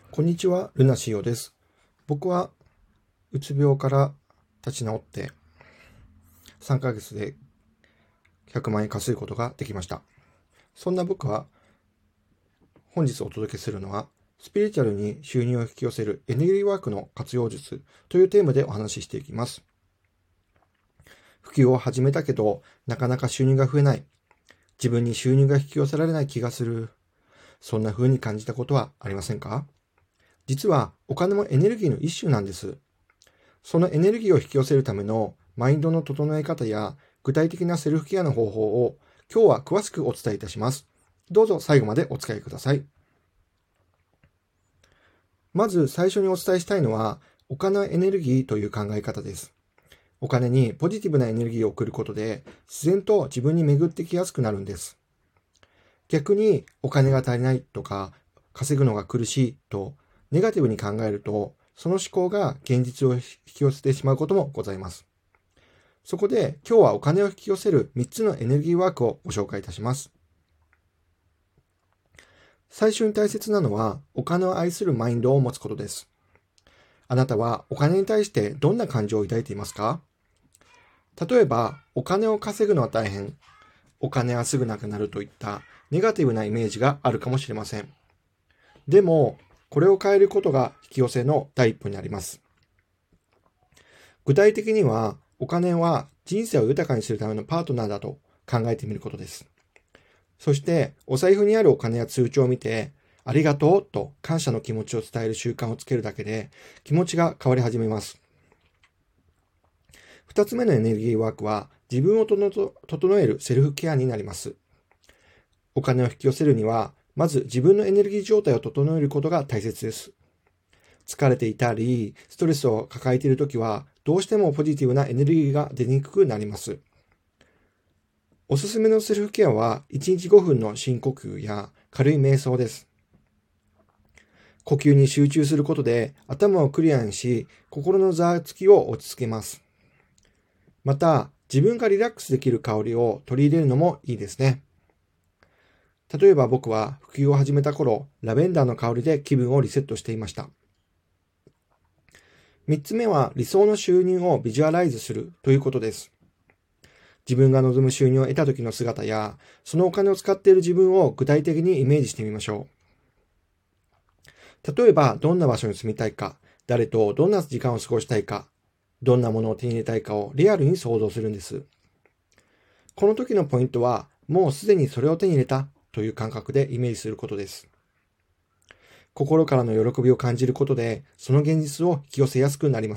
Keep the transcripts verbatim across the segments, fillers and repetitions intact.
こんにちは、ルナシオです。僕はうつ病から立ち直ってさんかげつでひゃくまん円稼ぐことができました。そんな僕は本日お届けするのはスピリチュアルに収入を引き寄せるエネルギーワークの活用術というテーマでお話ししていきます。普及を始めたけどなかなか収入が増えない。自分に収入が引き寄せられない気がする。そんな風に感じたことはありませんか？実はお金もエネルギーの一種なんです。そのエネルギーを引き寄せるためのマインドの整え方や具体的なセルフケアの方法を今日は詳しくお伝えいたします。どうぞ最後までお付き合いください。まず最初にお伝えしたいのはお金エネルギーという考え方です。お金にポジティブなエネルギーを送ることで自然と自分に巡ってきやすくなるんです。逆にお金が足りないとか稼ぐのが苦しいとネガティブに考えるとその思考が現実を引き寄せてしまうこともございます。そこで今日はお金を引き寄せるみっつのエネルギーワークをご紹介いたします。最初に大切なのはお金を愛するマインドを持つことです。あなたはお金に対してどんな感情を抱いていますか？例えばお金を稼ぐのは大変、お金はすぐなくなるといったネガティブなイメージがあるかもしれません。でもこれを変えることが引き寄せの第一歩になります。具体的にはお金は人生を豊かにするためのパートナーだと考えてみることです。そしてお財布にあるお金や通帳を見てありがとうと感謝の気持ちを伝える習慣をつけるだけで気持ちが変わり始めます。二つ目のエネルギーワークは自分を整えるセルフケアになります。お金を引き寄せるにはまず自分のエネルギー状態を整えることが大切です。疲れていたりストレスを抱えているときはどうしてもポジティブなエネルギーが出にくくなります。おすすめのセルフケアはいちにちごふんの深呼吸や軽い瞑想です。呼吸に集中することで頭をクリアにし、心のざわつきを落ち着けます。また、自分がリラックスできる香りを取り入れるのもいいですね。例えば僕は普及を始めた頃、ラベンダーの香りで気分をリセットしていました。三つ目は理想の収入をビジュアライズするということです。自分が望む収入を得た時の姿や、そのお金を使っている自分を具体的にイメージしてみましょう。例えば、どんな場所に住みたいか、誰とどんな時間を過ごしたいか、どんなものを手に入れたいかをリアルに想像するんです。この時のポイントは、もうすでにそれを手に入れたという感覚でイメージすることです。心からの喜びを感じることで、その現実を引き寄せやすくなります。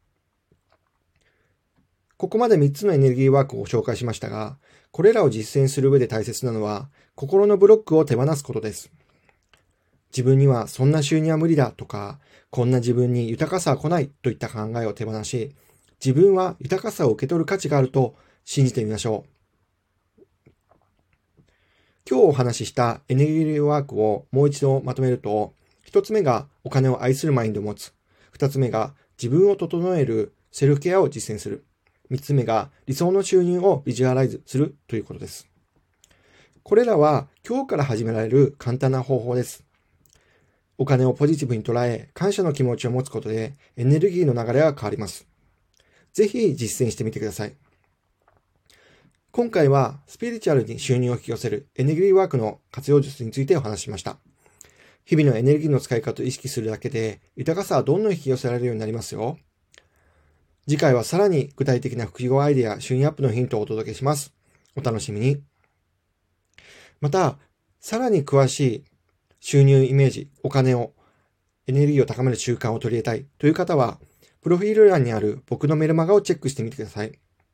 ここまでみっつのエネルギーワークをご紹介しましたが、これらを実践する上で大切なのは、心のブロックを手放すことです。自分にはそんな収入は無理だとか、こんな自分に豊かさは来ないといった考えを手放し、自分は豊かさを受け取る価値があると信じてみましょう。今日お話ししたエネルギーワークをもう一度まとめると、一つ目がお金を愛するマインドを持つ。二つ目が自分を整えるセルフケアを実践する。三つ目が理想の収入をビジュアライズするということです。これらは今日から始められる簡単な方法です。お金をポジティブに捉え、感謝の気持ちを持つことでエネルギーの流れは変わります。ぜひ実践してみてください。今回はスピリチュアルに収入を引き寄せるエネルギーワークの活用術についてお話ししました。日々のエネルギーの使い方を意識するだけで豊かさはどんどん引き寄せられるようになりますよ。次回はさらに具体的な副業アイデア、収入アップのヒントをお届けします。お楽しみに。また、さらに詳しい収入イメージ、お金を、エネルギーを高める習慣を取り入れたいという方は、プロフィール欄にある僕のメルマガをチェックしてみてください。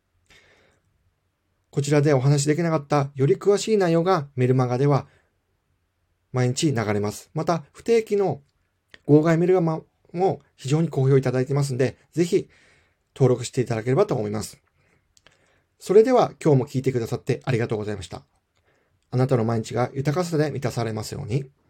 こちらでお話しできなかったより詳しい内容がメルマガでは毎日流れます。また、不定期の号外メルマガも非常に好評いただいてますので、ぜひ登録していただければと思います。それでは今日も聞いてくださってありがとうございました。あなたの毎日が豊かさで満たされますように。